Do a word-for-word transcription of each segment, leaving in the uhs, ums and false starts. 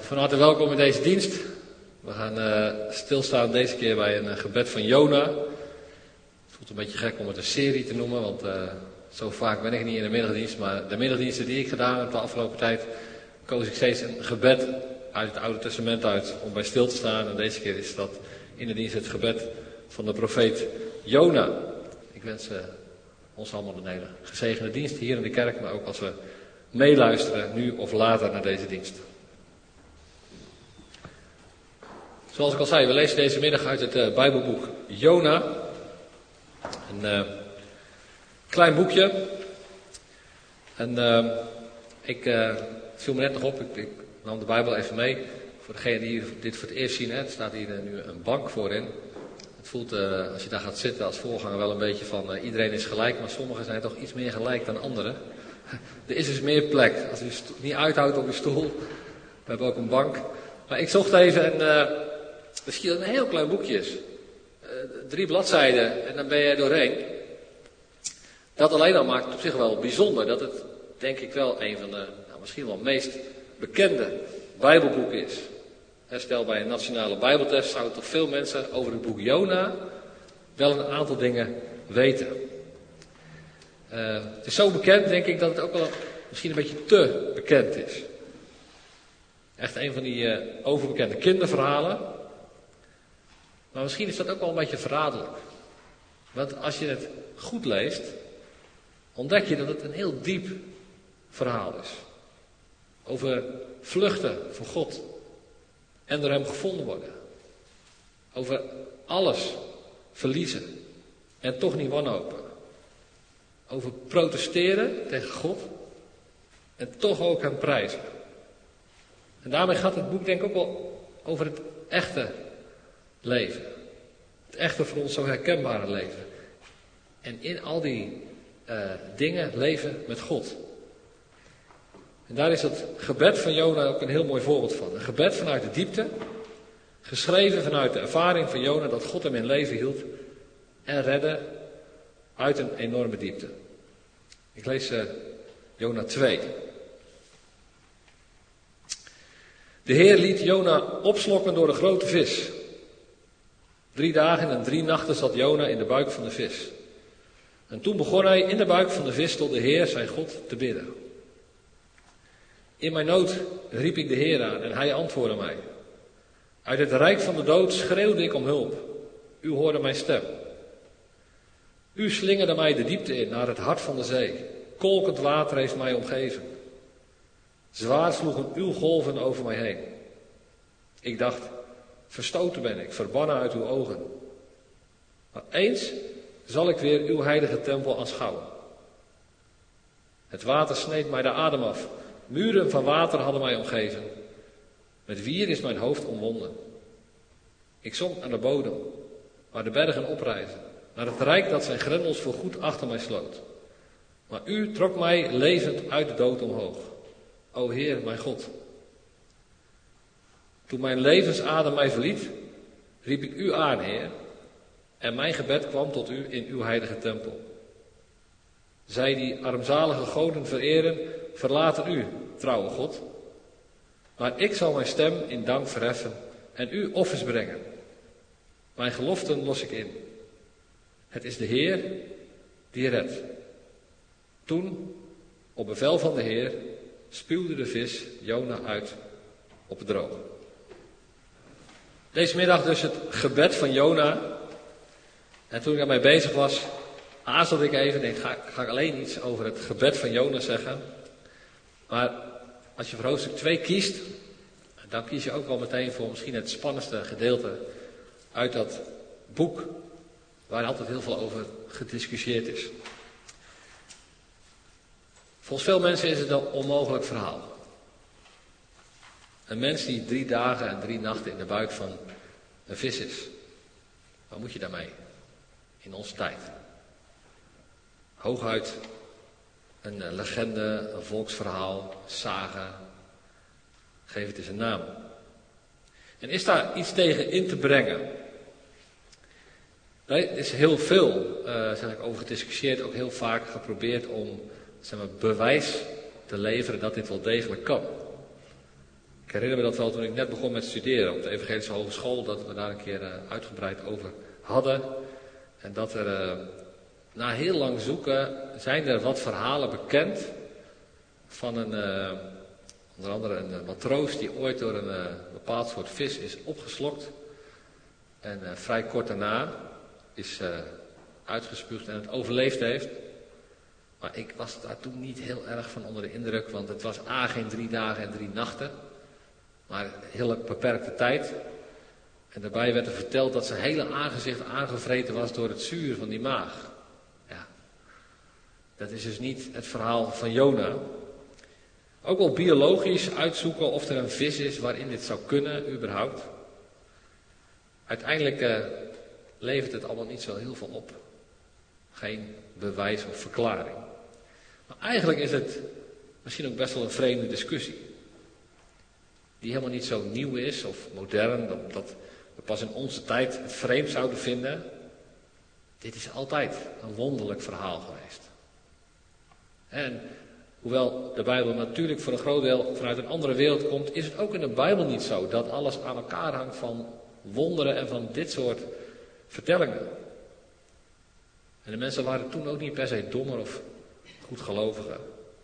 Van harte welkom in deze dienst. We gaan uh, stilstaan deze keer bij een uh, gebed van Jona. Het voelt een beetje gek om het een serie te noemen, want uh, zo vaak ben ik niet in de middagdienst. Maar de middagdiensten die ik gedaan heb de afgelopen tijd, koos ik steeds een gebed uit het Oude Testament uit om bij stil te staan. En deze keer is dat in de dienst het gebed van de profeet Jona. Ik wens uh, ons allemaal een hele gezegende dienst hier in de kerk, maar ook als we meeluisteren nu of later naar deze dienst. Zoals ik al zei, we lezen deze middag uit het uh, Bijbelboek Jona. Een uh, klein boekje. En uh, ik uh, viel me net nog op, ik, ik nam de Bijbel even mee. Voor degenen die dit voor het eerst zien, hè, er staat hier uh, nu een bank voorin. Het voelt, uh, als je daar gaat zitten als voorganger, wel een beetje van uh, iedereen is gelijk, maar sommigen zijn toch iets meer gelijk dan anderen. Er is dus meer plek. Als u het niet uithoudt op uw stoel, we hebben ook een bank. Maar ik zocht even en uh, er schiet een heel klein boekje is. Uh, drie bladzijden en dan ben je er doorheen. Dat alleen al maakt het op zich wel bijzonder. Dat het denk ik wel een van de nou, misschien wel meest bekende Bijbelboeken is. En stel bij een nationale Bijbeltest zouden toch veel mensen over het boek Jona wel een aantal dingen weten. Uh, het is zo bekend, denk ik, dat het ook wel misschien een beetje te bekend is. Echt een van die uh, overbekende kinderverhalen. Maar misschien is dat ook wel een beetje verraderlijk. Want als je het goed leest, ontdek je dat het een heel diep verhaal is. Over vluchten voor God. En door hem gevonden worden. Over alles verliezen. En toch niet wanhopen. Over protesteren tegen God. En toch ook hem prijzen. En daarmee gaat het boek denk ik ook wel over het echte leven. Het echte voor ons zo herkenbare leven. En in al die uh, dingen leven met God. En daar is het gebed van Jona ook een heel mooi voorbeeld van. Een gebed vanuit de diepte. Geschreven vanuit de ervaring van Jona dat God hem in leven hield. En redde uit een enorme diepte. Ik lees uh, Jona twee. De Heer liet Jona opslokken door een grote vis. Drie dagen en drie nachten zat Jona in de buik van de vis. En toen begon hij in de buik van de vis tot de Heer zijn God te bidden. In mijn nood riep ik de Heer aan en hij antwoordde mij. Uit het rijk van de dood schreeuwde ik om hulp. U hoorde mijn stem. U slingerde mij de diepte in naar het hart van de zee. Kolkend water heeft mij omgeven. Zwaar sloegen uw golven over mij heen. Ik dacht, verstoten ben ik, verbannen uit uw ogen. Maar eens zal ik weer uw heilige tempel aanschouwen. Het water sneed mij de adem af. Muren van water hadden mij omgeven. Met wier is mijn hoofd omwonden. Ik zonk naar de bodem, waar de bergen oprijzen. Naar het rijk dat zijn grendels voorgoed achter mij sloot. Maar u trok mij levend uit de dood omhoog. O Heer, mijn God. Toen mijn levensadem mij verliet, riep ik u aan, Heer. En mijn gebed kwam tot u in uw heilige tempel. Zij die armzalige goden vereren, verlaten u, trouwe God. Maar ik zal mijn stem in dank verheffen en u offers brengen. Mijn geloften los ik in. Het is de Heer die redt. Toen, op bevel van de Heer, spuwde de vis Jona uit op het droge. Deze middag dus het gebed van Jona. En toen ik daarmee bezig was, aarzelde ik even. Denk, ga, ga ik alleen iets over het gebed van Jona zeggen. Maar als je voor hoofdstuk twee kiest, dan kies je ook wel meteen voor misschien het spannendste gedeelte uit dat boek. Waar altijd heel veel over gediscussieerd is. Volgens veel mensen is het een onmogelijk verhaal. Een mens die drie dagen en drie nachten in de buik van een vis is. Wat moet je daarmee? In onze tijd. Hooguit een legende, een volksverhaal, een saga. Geef het eens een naam. En is daar iets tegen in te brengen? Er is heel veel, uh, zeg ik, over gediscussieerd, ook heel vaak geprobeerd om zeg maar, bewijs te leveren dat dit wel degelijk kan. Ik herinner me dat wel toen ik net begon met studeren op de Evangelische Hogeschool, dat we daar een keer uh, uitgebreid over hadden. En dat er uh, na heel lang zoeken zijn er wat verhalen bekend van een, uh, onder andere een uh, matroos die ooit door een uh, bepaald soort vis is opgeslokt. En uh, vrij kort daarna is uh, uitgespuugd en het overleefd heeft. Maar ik was daar toen niet heel erg van onder de indruk, want het was A geen drie dagen en drie nachten. Maar een hele beperkte tijd. En daarbij werd er verteld dat zijn hele aangezicht aangevreten was door het zuur van die maag. Ja, dat is dus niet het verhaal van Jona. Ook wel biologisch uitzoeken of er een vis is waarin dit zou kunnen, überhaupt. Uiteindelijk uh, levert het allemaal niet zo heel veel op. Geen bewijs of verklaring. Maar eigenlijk is het misschien ook best wel een vreemde discussie. Die helemaal niet zo nieuw is of modern, dat, dat we pas in onze tijd het vreemd zouden vinden. Dit is altijd een wonderlijk verhaal geweest. En hoewel de Bijbel natuurlijk voor een groot deel vanuit een andere wereld komt, is het ook in de Bijbel niet zo dat alles aan elkaar hangt van wonderen en van dit soort vertellingen. En de mensen waren toen ook niet per se dommer of goedgeloviger.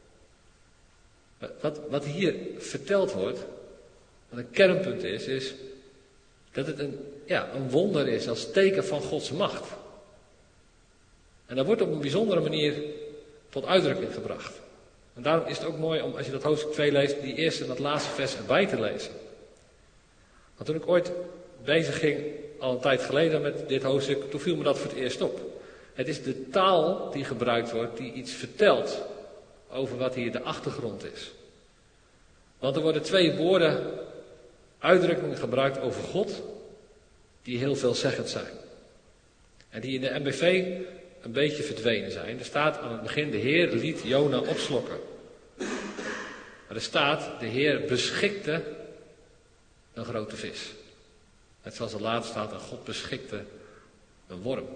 Wat, wat hier verteld wordt, wat een kernpunt is, is dat het een, ja, een wonder is als teken van Gods macht. En dat wordt op een bijzondere manier tot uitdrukking gebracht. En daarom is het ook mooi om, als je dat hoofdstuk twee leest, die eerste en dat laatste vers erbij te lezen. Want toen ik ooit bezig ging, al een tijd geleden met dit hoofdstuk, toen viel me dat voor het eerst op. Het is de taal die gebruikt wordt, die iets vertelt over wat hier de achtergrond is. Want er worden twee woorden, uitdrukkingen gebruikt over God, die heel veelzeggend zijn. En die in de M B V een beetje verdwenen zijn. Er staat aan het begin, de Heer liet Jona opslokken. Maar er staat, de Heer beschikte een grote vis. Net zoals er later staat, en God beschikte een worm.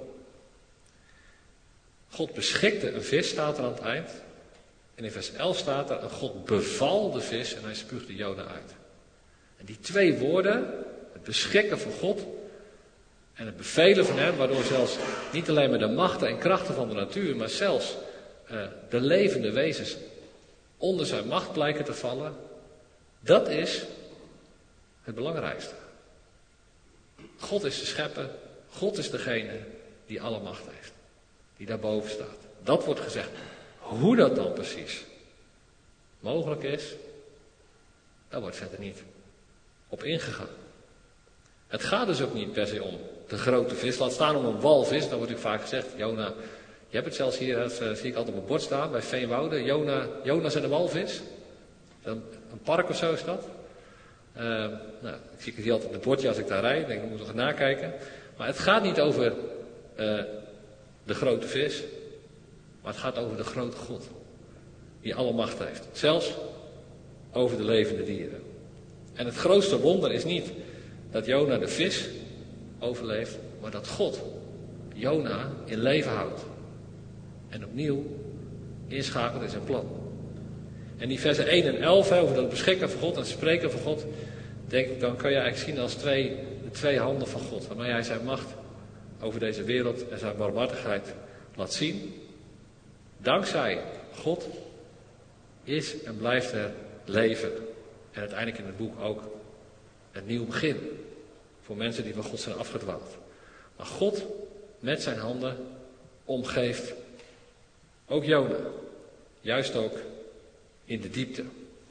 God beschikte een vis, staat er aan het eind. En in vers elf staat er, en God beval de vis en hij spuugde Jona uit. En die twee woorden, het beschikken van God en het bevelen van hem, waardoor zelfs niet alleen maar de machten en krachten van de natuur, maar zelfs uh, de levende wezens onder zijn macht blijken te vallen, dat is het belangrijkste. God is de schepper, God is degene die alle macht heeft, die daarboven staat. Dat wordt gezegd. Hoe dat dan precies mogelijk is, daar wordt verder niet op ingegaan. Het gaat dus ook niet per se om de grote vis. Laat staan om een walvis, dan wordt ook vaak gezegd, Jona, je hebt het zelfs hier, dat zie ik altijd op het bord staan, bij Veenwouden, Jona, Jonas en de walvis. Een, een park of zo is dat. Uh, nou, ik zie het hier altijd op het bordje als ik daar rijd, denk ik, moet nog nakijken. Maar het gaat niet over uh, de grote vis, maar het gaat over de grote God, die alle macht heeft. Zelfs over de levende dieren. En het grootste wonder is niet dat Jona de vis overleeft, maar dat God Jona in leven houdt. En opnieuw inschakelt in zijn plan. En die versen één en elf over dat beschikken van God en het spreken van God, denk ik, dan kan je eigenlijk zien als twee, de twee handen van God, waarmee hij zijn macht over deze wereld en zijn barmhartigheid laat zien. Dankzij God is en blijft er leven. En uiteindelijk in het boek ook een nieuw begin. Voor mensen die van God zijn afgedwaald. Maar God met zijn handen omgeeft ook Jona. Juist ook in de diepte.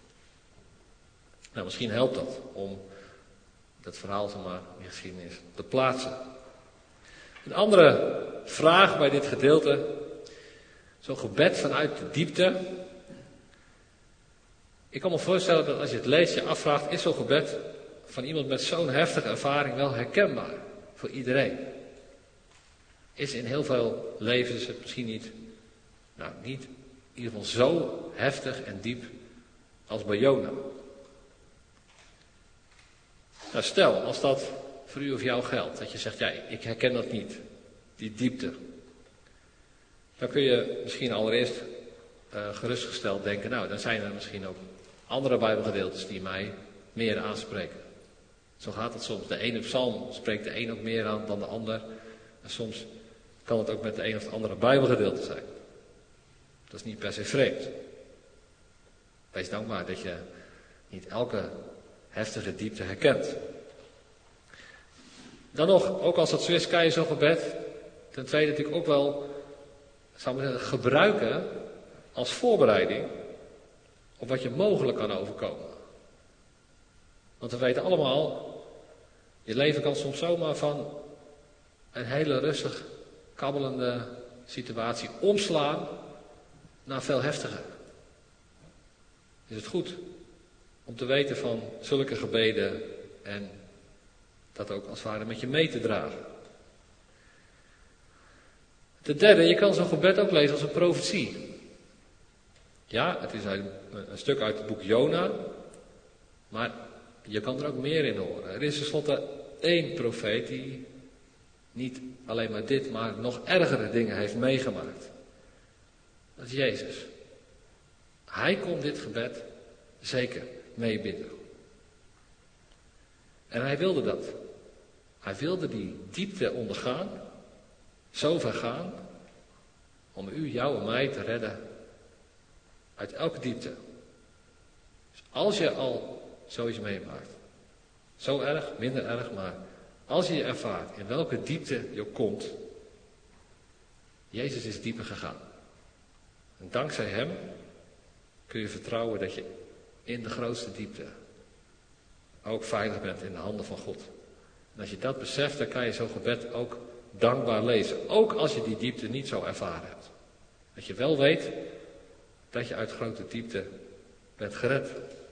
Nou, misschien helpt dat om dat verhaal zomaar in geschiedenis te plaatsen. Een andere vraag bij dit gedeelte. Zo'n gebed vanuit de diepte. Ik kan me voorstellen dat als je het leest, je afvraagt, is zo'n gebed van iemand met zo'n heftige ervaring wel herkenbaar voor iedereen? Is in heel veel levens het misschien niet, nou niet in ieder geval zo heftig en diep als bij Jona? Nou, stel, als dat voor u of jou geldt, dat je zegt, ja, ik herken dat niet, die diepte. Dan kun je misschien allereerst uh, gerustgesteld denken, nou, dan zijn er misschien ook andere Bijbelgedeeltes die mij meer aanspreken. Zo gaat het soms. De ene psalm spreekt de een ook meer aan dan de ander. En soms kan het ook met de een of het andere Bijbelgedeelte zijn. Dat is niet per se vreemd. Wees dankbaar dat je niet elke heftige diepte herkent. Dan nog, ook als dat zo is, kan je zo'n gebed ten tweede natuurlijk ook wel, zou ik maar zeggen, gebruiken als voorbereiding op wat je mogelijk kan overkomen. Want we weten allemaal, je leven kan soms zomaar van een hele rustig kabbelende situatie omslaan naar veel heftiger. Is het goed om te weten van zulke gebeden en dat ook als het ware met je mee te dragen. Ten derde, je kan zo'n gebed ook lezen als een profetie. Ja, het is een, een stuk uit het boek Jona, maar je kan er ook meer in horen. Er is tenslotte één profeet die niet alleen maar dit, maar nog ergere dingen heeft meegemaakt. Dat is Jezus. Hij kon dit gebed zeker meebidden. En hij wilde dat. Hij wilde die diepte ondergaan, zo ver gaan, om u, jou en mij te redden uit elke diepte. Dus als je al zoiets meemaakt, zo erg, minder erg, maar als je je ervaart in welke diepte je ook komt, Jezus is dieper gegaan. En dankzij hem kun je vertrouwen dat je in de grootste diepte ook veilig bent in de handen van God. En als je dat beseft, dan kan je zo'n gebed ook dankbaar lezen. Ook als je die diepte niet zo ervaren hebt. Dat je wel weet dat je uit grote diepte bent gered.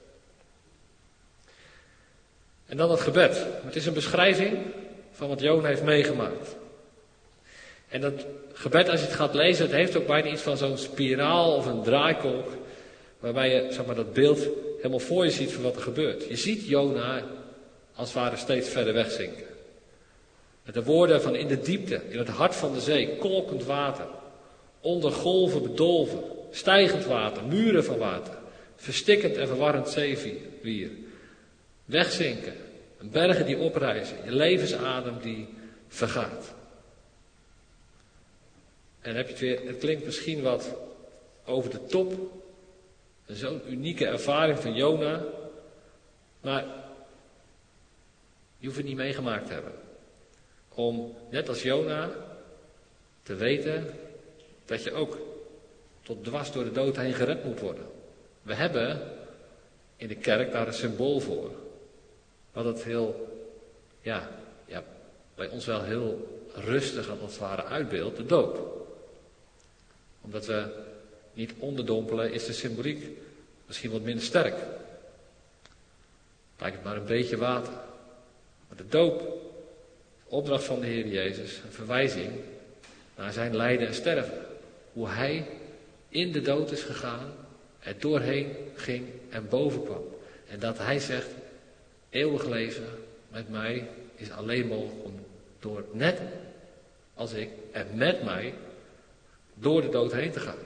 En dan het gebed. Het is een beschrijving van wat Jona heeft meegemaakt. En dat gebed, als je het gaat lezen, het heeft ook bijna iets van zo'n spiraal of een draaikolk. Waarbij je, zeg maar, dat beeld helemaal voor je ziet van wat er gebeurt. Je ziet Jona als het ware steeds verder wegzinken. Met de woorden van in de diepte, in het hart van de zee, kolkend water. Onder golven bedolven, stijgend water, muren van water. Verstikkend en verwarrend zeewier. Wegzinken, bergen die oprijzen, je levensadem die vergaat. En dan heb je het weer, het klinkt misschien wat over de top. Zo'n unieke ervaring van Jona. Maar je hoeft het niet meegemaakt te hebben. Om, net als Jona, te weten dat je ook tot dwars door de dood heen gered moet worden. We hebben in de kerk daar een symbool voor. Wat het heel, ja, ja, bij ons wel heel rustig als het ware uitbeeldt, de doop. Omdat we niet onderdompelen, is de symboliek misschien wat minder sterk. Lijkt het maar een beetje water. Maar de doop, de opdracht van de Heer Jezus, een verwijzing naar zijn lijden en sterven. Hoe hij in de dood is gegaan, er doorheen ging en boven kwam. En dat hij zegt, eeuwig leven met mij is alleen mogelijk om door, net als ik, en met mij door de dood heen te gaan.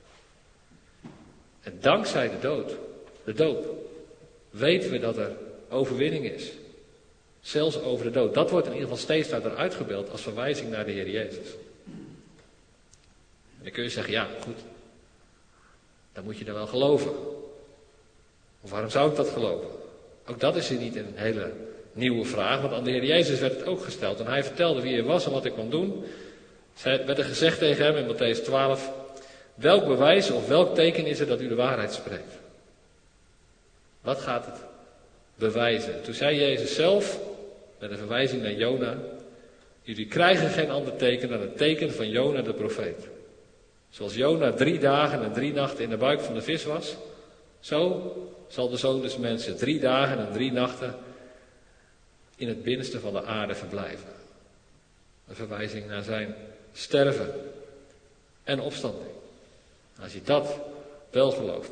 En dankzij de dood, de doop, weten we dat er overwinning is. Zelfs over de dood. Dat wordt in ieder geval steeds verder uitgebeeld als verwijzing naar de Heer Jezus. En dan kun je zeggen, ja goed, dan moet je er wel geloven. Of waarom zou ik dat geloven? Ook dat is hier niet een hele nieuwe vraag, want aan de Heer Jezus werd het ook gesteld. En hij vertelde wie hij was en wat hij kon doen. Er werd er gezegd tegen hem in Mattheüs twaalf, welk bewijs of welk teken is er dat u de waarheid spreekt? Wat gaat het bewijzen? Toen zei Jezus zelf, met een verwijzing naar Jona, jullie krijgen geen ander teken dan het teken van Jona de profeet. Zoals Jona drie dagen en drie nachten in de buik van de vis was, zo zal de Zoon des Mensen drie dagen en drie nachten in het binnenste van de aarde verblijven. Een verwijzing naar zijn sterven en opstanding. Als je dat wel gelooft.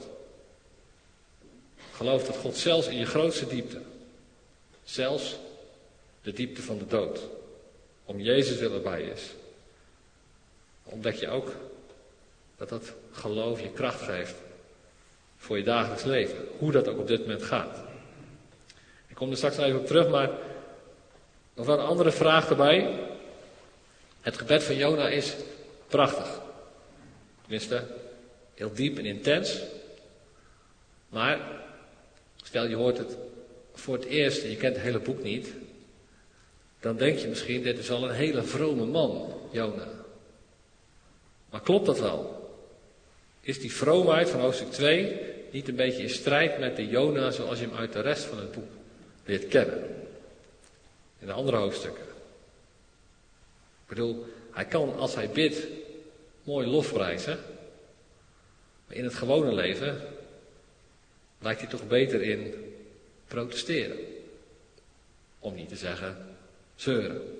Geloof dat God zelfs in je grootste diepte, zelfs de diepte van de dood, om Jezus wil erbij is. Omdat je ook dat dat geloof je kracht geeft voor je dagelijks leven. Hoe dat ook op dit moment gaat. kom er straks nog even op terug, maar nog wel een andere vraag erbij. Het gebed van Jona is prachtig. Tenminste, heel diep en intens. Maar, stel je hoort het voor het eerst en je kent het hele boek niet, dan denk je misschien, dit is al een hele vrome man, Jona. Maar klopt dat wel? Is die vroomheid van hoofdstuk twee niet een beetje in strijd met de Jona zoals je hem uit de rest van het boek leert kennen? In de andere hoofdstukken. Ik bedoel, hij kan als hij bidt mooi lofprijzen. Maar in het gewone leven lijkt hij toch beter in protesteren. Om niet te zeggen zeuren.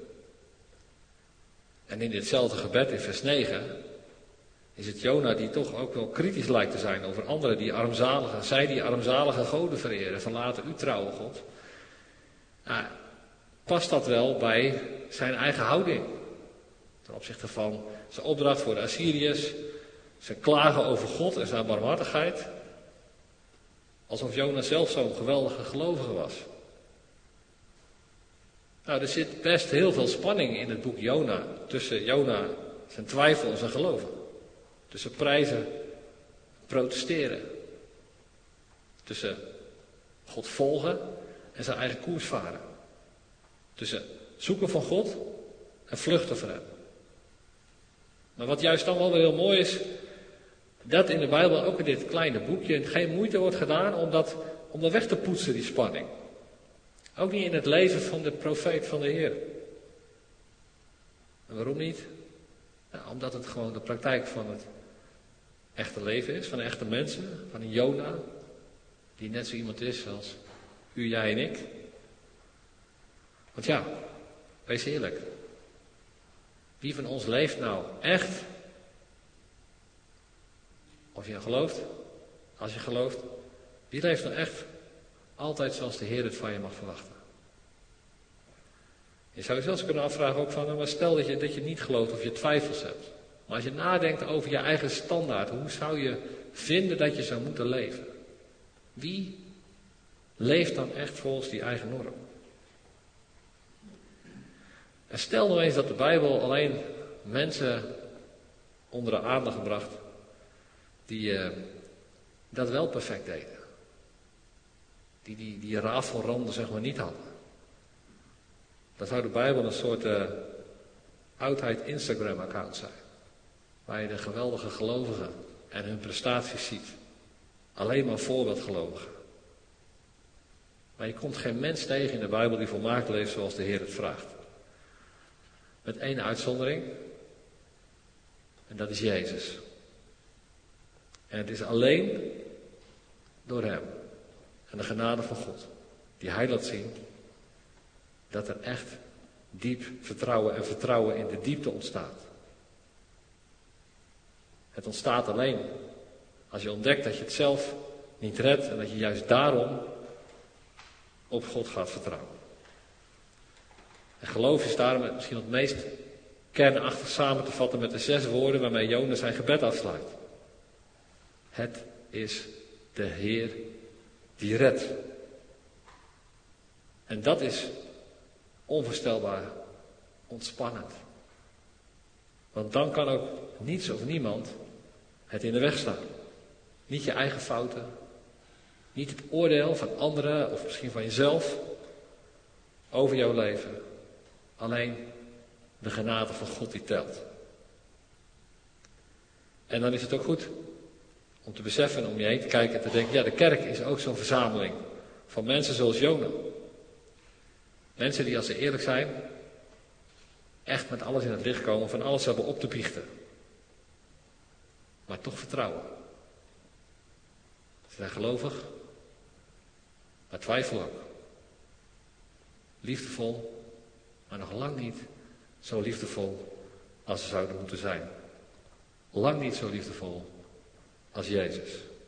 En in ditzelfde gebed in vers negen is het Jona die toch ook wel kritisch lijkt te zijn over anderen die armzalige, zij die armzalige goden vereren, van laten u trouwe God. Nou, past dat wel bij zijn eigen houding? Ten opzichte van zijn opdracht voor de Assyriërs, zijn klagen over God en zijn barmhartigheid. Alsof Jona zelf zo'n geweldige gelovige was. Nou, er zit best heel veel spanning in het boek Jona, tussen Jona, zijn twijfel en zijn geloven. Tussen prijzen, protesteren. Tussen God volgen en zijn eigen koers varen. Tussen zoeken van God en vluchten van hem. Maar wat juist dan wel weer heel mooi is, dat in de Bijbel, ook in dit kleine boekje, geen moeite wordt gedaan om dat, om dat weg te poetsen, die spanning. Ook niet in het leven van de profeet van de Heer. En waarom niet? Nou, omdat het gewoon de praktijk van het echte leven is, van echte mensen, van een Jona, die net zo iemand is als u, jij en ik. Want ja, wees eerlijk. Wie van ons leeft nou echt? Of je gelooft, als je gelooft, wie leeft nou echt altijd zoals de Heer het van je mag verwachten? Je zou je zelfs kunnen afvragen ook van, maar stel dat je, dat je niet gelooft of je twijfels hebt. Maar als je nadenkt over je eigen standaard, hoe zou je vinden dat je zou moeten leven? Wie leeft dan echt volgens die eigen norm? En stel nou eens dat de Bijbel alleen mensen onder de aandacht bracht die uh, dat wel perfect deden. Die die, die rafelranden zeg maar niet hadden. Dan zou de Bijbel een soort uh, oudheid Instagram account zijn. Waar je de geweldige gelovigen en hun prestaties ziet. Alleen maar voorbeeldgelovigen. Maar je komt geen mens tegen in de Bijbel die volmaakt leeft zoals de Heer het vraagt. Met één uitzondering. En dat is Jezus. En het is alleen door hem en de genade van God die hij laat zien dat er echt diep vertrouwen en vertrouwen in de diepte ontstaat. Het ontstaat alleen als je ontdekt dat je het zelf niet redt en dat je juist daarom op God gaat vertrouwen. En geloof is daarom misschien het meest kernachtig samen te vatten met de zes woorden waarmee Jona zijn gebed afsluit. Het is de Heer die redt. En dat is onvoorstelbaar ontspannend. Want dan kan ook niets of niemand het in de weg staan. Niet je eigen fouten. Niet het oordeel van anderen of misschien van jezelf over jouw leven. Alleen de genade van God die telt. En dan is het ook goed om te beseffen en om je heen te kijken en te denken, ja, de kerk is ook zo'n verzameling van mensen zoals Jona. Mensen die als ze eerlijk zijn, echt met alles in het licht komen, van alles hebben op te biechten. Maar toch vertrouwen. Ze zijn gelovig, maar twijfel ook. Liefdevol, maar nog lang niet zo liefdevol als ze zouden moeten zijn. Lang niet zo liefdevol als Jezus.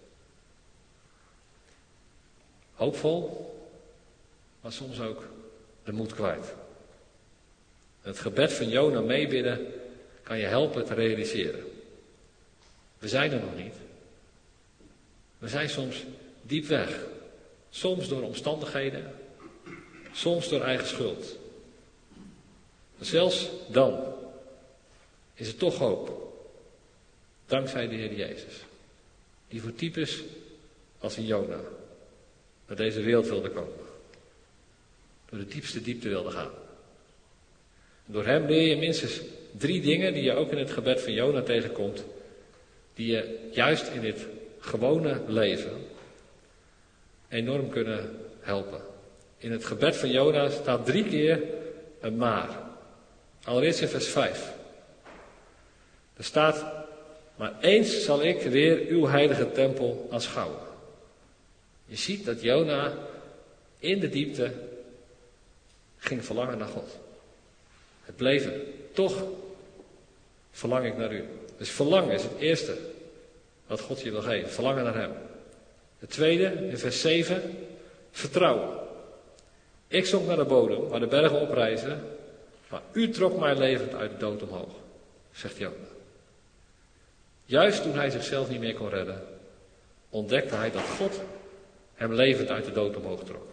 Hoopvol, maar soms ook de moed kwijt. Het gebed van Jona meebidden kan je helpen te realiseren. We zijn er nog niet. We zijn soms diep weg. Soms door omstandigheden, soms door eigen schuld. Maar zelfs dan is er toch hoop, dankzij de Heer Jezus, die voor types als een Jona naar deze wereld wilde komen. Door de diepste diepte wilde gaan. En door hem leer je minstens drie dingen die je ook in het gebed van Jona tegenkomt, die je juist in dit gewone leven enorm kunnen helpen. In het gebed van Jona staat drie keer een maar. Allereerst in vers vijf. Er staat: maar eens zal ik weer uw heilige tempel aanschouwen. Je ziet dat Jona in de diepte ging verlangen naar God. Het bleef er. Toch verlang ik naar u. Dus verlangen is het eerste wat God je wil geven. Verlangen naar hem. Het tweede, in vers zeven, vertrouwen. Ik zonk naar de bodem, waar de bergen oprijzen, maar u trok mij levend uit de dood omhoog, zegt Jona. Juist toen hij zichzelf niet meer kon redden, ontdekte hij dat God hem levend uit de dood omhoog trok.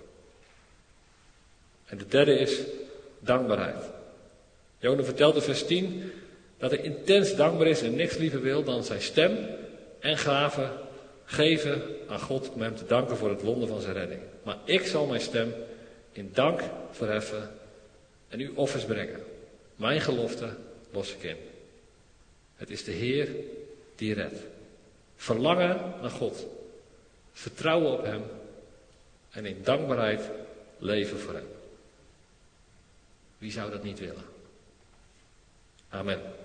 En de derde is dankbaarheid. Jona vertelt in vers tien dat hij intens dankbaar is en niks liever wil dan zijn stem en gaven geven aan God om hem te danken voor het wonder van zijn redding. Maar ik zal mijn stem in dank verheffen en u offers brengen. Mijn gelofte los ik in. Het is de Heer die redt. Verlangen naar God. Vertrouwen op hem. En in dankbaarheid leven voor hem. Wie zou dat niet willen? Amen.